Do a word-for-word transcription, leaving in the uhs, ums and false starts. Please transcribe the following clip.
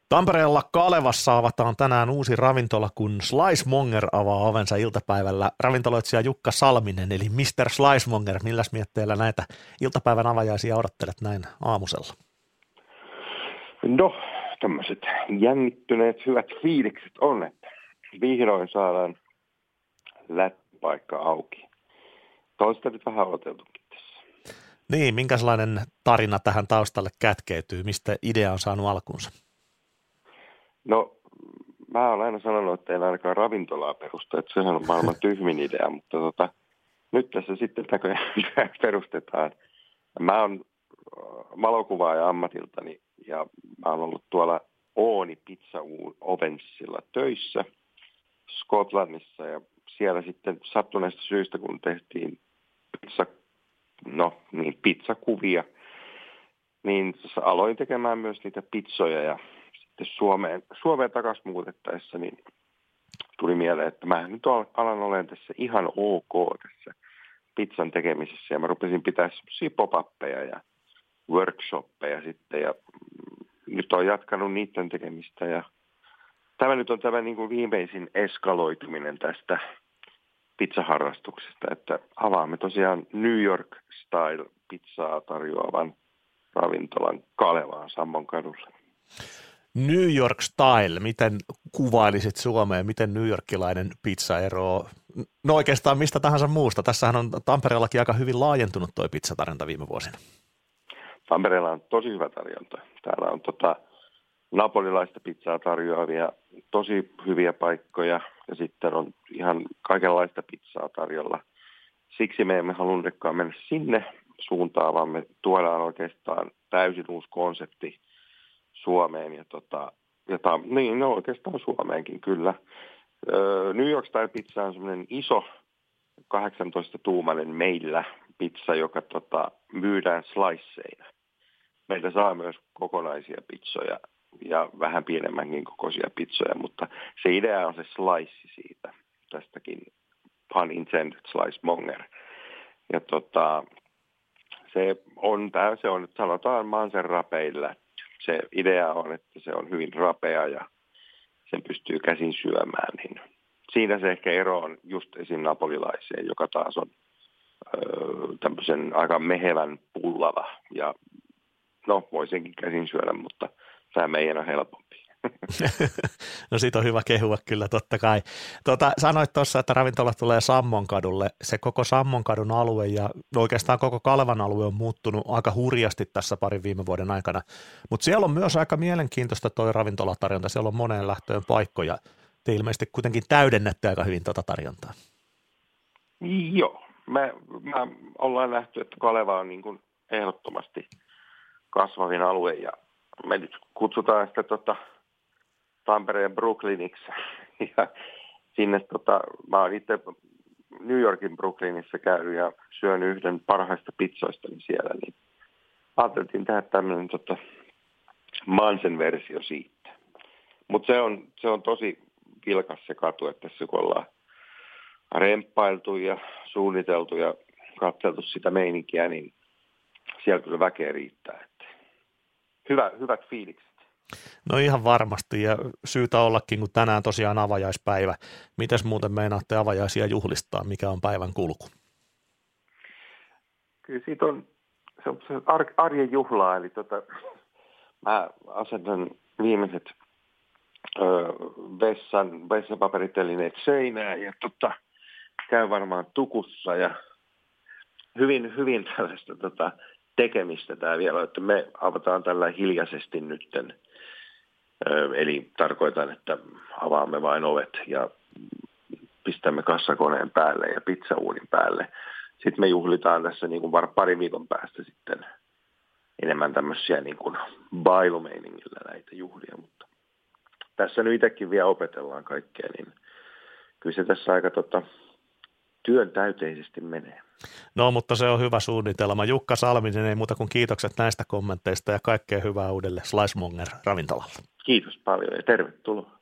Tampereella Kalevassa avataan tänään uusi ravintola, kun Slicemonger avaa ovensa iltapäivällä. Ravintoloitsija Jukka Salminen, eli mister Slicemonger, milläs mietteellä näitä iltapäivän avajaisia odottelet näin aamusella? No, tämmöiset jännittyneet hyvät fiilikset on, että vihdoin saadaan lättipaikka auki. Toista nyt vähän odoteltukin tässä. Niin, minkälainen tarina tähän taustalle kätkeytyy? Mistä idea on saanut alkunsa? No, mä oon aina sanonut, että ei ainakaan ravintolaa perusta, että sehän on maailman tyhmin idea, mutta tota, nyt tässä sitten näköjään perustetaan. Mä oon valokuvaaja ammatiltani ja mä oon ollut tuolla Ooni Pizza Ovensilla töissä Skotlannissa ja siellä sitten sattuneesta syystä, kun tehtiin pizza, no, niin, pizzakuvia, niin aloin tekemään myös niitä pizzoja ja Suomeen, Suomeen takaisin muutettaessa, niin tuli mieleen, että mä nyt alan olen tässä ihan ok tässä pizzan tekemisessä. Ja mä rupesin pitää semmoisia pop-appeja ja workshoppeja sitten. Ja nyt olen jatkanut niiden tekemistä. Ja tämä nyt on tämä niin kuin viimeisin eskaloituminen tästä pizzaharrastuksesta. Että avaamme tosiaan New York-style pizzaa tarjoavan ravintolan Kalevaan Sammon kadulle. New York style, miten kuvailisit Suomeen, miten newyorkilainen pizza eroaa, no oikeastaan mistä tahansa muusta. Tässähän on Tampereellakin aika hyvin laajentunut tuo pizzatarjonta viime vuosina. Tampereella on tosi hyvä tarjonta. Täällä on tota napolilaista pizzaa tarjoavia tosi hyviä paikkoja ja sitten on ihan kaikenlaista pizzaa tarjolla. Siksi me emme halunnutkaan mennä sinne suuntaan, vaan me tuodaan oikeastaan täysin uusi konsepti Suomeen ja tota, jota, niin no oikeastaan Suomeenkin kyllä. Öö, New York Style pizza on semmoinen iso kahdeksantoista-tuumainen meillä pizza, joka tota, myydään sliceina. Meiltä saa myös kokonaisia pizzoja ja vähän pienemmänkin kokoisia pizzoja, mutta se idea on se slice siitä, tästäkin pun intended Slicemonger. Ja tota, se on, tää, se on, sanotaan mansen rapeilla. Se idea on, että se on hyvin rapea ja sen pystyy käsin syömään. Niin siinä se ehkä ero on just esim. Napolilaiseen, joka taas on öö, tämmöisen aika mehevän pullava. Ja no, voisinkin käsin syödä, mutta tämä meidän on helpompi. No siitä on hyvä kehua kyllä totta kai. Tuota, sanoit tuossa, että ravintola tulee Sammonkadulle. Se koko Sammonkadun alue ja oikeastaan koko Kalevan alue on muuttunut aika hurjasti tässä parin viime vuoden aikana. Mutta siellä on myös aika mielenkiintoista tuo ravintolatarjonta. Siellä on moneen lähtöön paikkoja. Te ilmeisesti kuitenkin täydennätte aika hyvin tuota tarjontaa. Joo. Me, me ollaan nähty, että Kaleva on niin kuin ehdottomasti kasvavin alue ja me nyt kutsutaan sitä tota Tampereen Brooklyniksi. Ja sinne, tota, mä oon itse New Yorkin Brooklynissa käynyt ja syönyt yhden parhaista pizzoista siellä, niin ajateltiin tehdä tämmöinen tota, mansen versio siitä. Mutta se on, se on tosi vilkas se katu, että tässä kun ollaan remppailtu ja suunniteltu ja katseltu sitä meininkiä, niin siellä kyllä väkeä riittää. Että hyvä, hyvät fiilikset. No ihan varmasti ja syytä ollakin, kun tänään tosiaan avajaispäivä. Mites muuten meinaatte avajaisia juhlistaa? Mikä on päivän kulku? Kyllä siitä on, se on se arjen juhlaa, eli tota, mä asetan viimeiset ö, vessan, vessapaperitelineet seinään ja tota, käyn varmaan tukussa ja hyvin, hyvin tällaista tota, tekemistä tämä vielä, että me avataan tällä hiljaisesti nytten. Eli tarkoitan, että avaamme vain ovet ja pistämme kassakoneen päälle ja pizzauunin päälle. Sitten me juhlitaan tässä niin kuin pari viikon päästä sitten enemmän tämmöisiä niin kuin bailumeiningillä näitä juhlia. Mutta tässä nyt itsekin vielä opetellaan kaikkea, niin kyllä se tässä aika tota, työn täyteisesti menee. No, mutta se on hyvä suunnitelma. Jukka Salminen, ei muuta kuin kiitokset näistä kommenteista ja kaikkea hyvää uudelle Slicemonger ravintolalle. Kiitos paljon ja tervetuloa.